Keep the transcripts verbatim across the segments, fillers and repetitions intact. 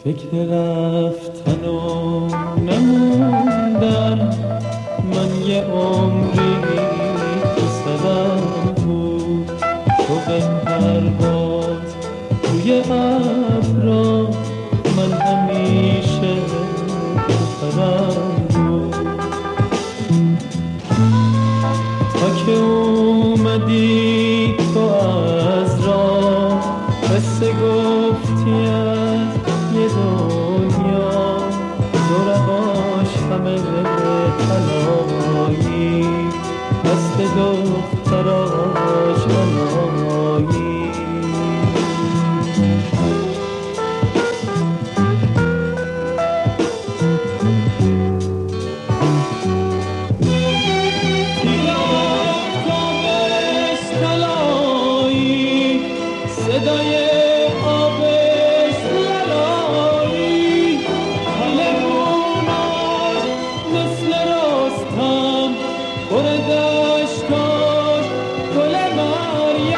فکر رفتن و نموندن، من یه عمری تو سرم بود، شوق پرواز توی ابرا، من همیشه تو پرم بود. تا که اومدی تو از راه، قصه گفتی از یه دنیا، دورهاش همه طلایی، دست دختراش بنایی. صدای آبش لالایی، پلموناش مثل رستم، پر دشتاش گل مریم.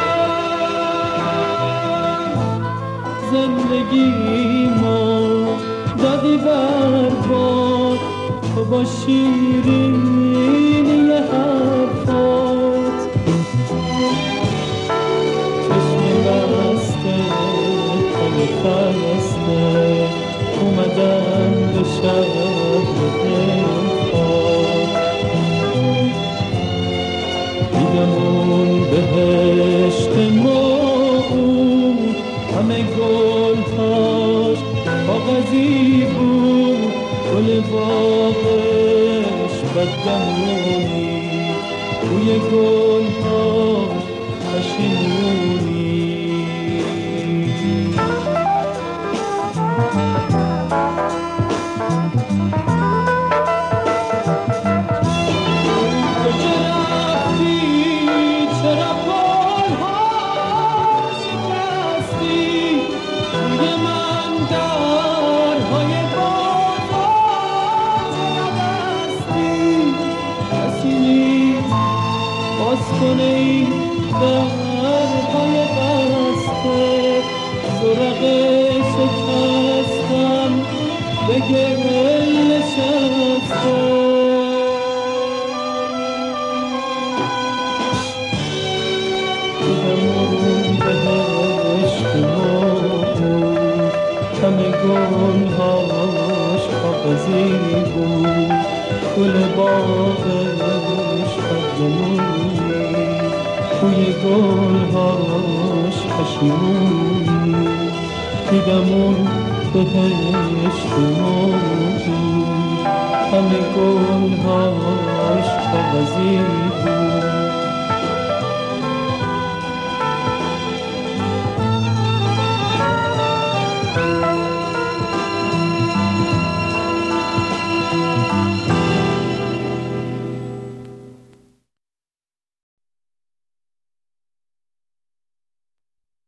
زندگیمو دادی برباد، تو با شیرینی حرفات، خسته اومدن به شهر دلخواه. دیدم اون بهشت موعود، همه گلهاش کاغذی بود، گل باغش بدگمونی، روی گلهاش پشیمونی. کنه این درهای بسته، زرق شکستم به گل نشسته. دیدم اون بهشت موعود، همه گلهاش کاغذی بود، گل باغش بدگمونی، توی گلهاش پشیمونی. دیدم اون بهشت موعود، همه گلهاش کاغذی بود،